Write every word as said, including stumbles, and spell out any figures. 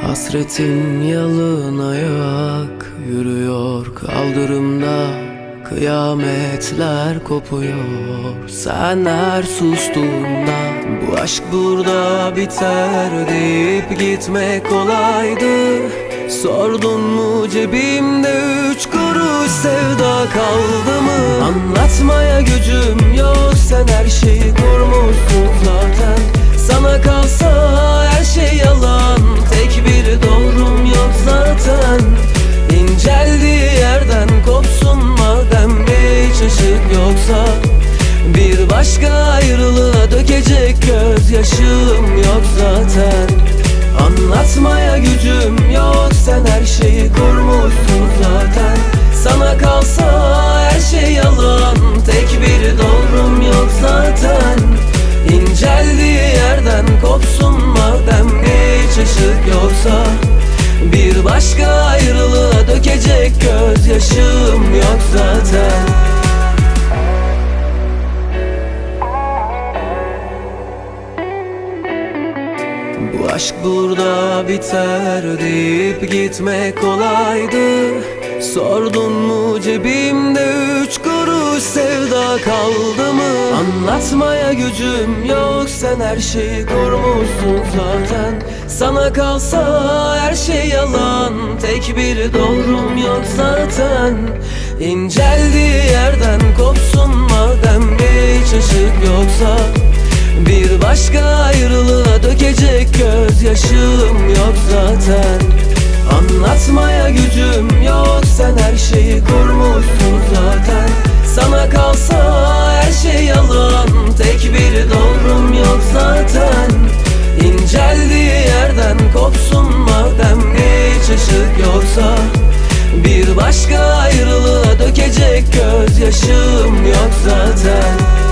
Hasretin yalın ayak yürüyor kaldırımda, kıyametler kopuyor sen her sustuğunda. Bu aşk burada biter deyip gitmek kolaydı. Sordun mu cebimde üç kuruş sevda kaldı mı? Anlatmaya gücüm yok, sen her şeyi kurmuşsun zaten. Sana kalsa her şey yalan, tek bir doğrum yok zaten. İnceldiği yerden kopsun madem, hiç ışık yoksa. Bir başka ayrılığa dökecek gözyaşım yok zaten. Anlatmaya gücüm yok, sen her şeyi kurmuşsun zaten. Sana kalsa her şey yalan, tek bir doğrum yok zaten. İnceldiği yerden kopsun madem, hiç ışık yoksa. Bir başka ayrılığa dökecek gözyaşım yok zaten. Bu aşk burada biter deyip gitmek kolaydı. Sordun mu cebimde üç kuruş sevda kaldı mı? Anlatmaya gücüm yok, sen her şeyi kurmuşsun zaten. Sana kalsa her şey yalan, tek bir doğrum yok zaten. İnceldiği yerden kopsun madem, hiç ışık yoksa. Bir başka ayrılığa dökecek gözyaşım yok zaten. Anlatmaya gücüm yok, sen her şeyi kurmuşsun zaten. Sana kalsa her şey yalan, tek bir doğrum yok zaten. İnceldiği yerden kopsun madem, hiç ışık yoksa. Bir başka ayrılığa dökecek gözyaşım yok zaten.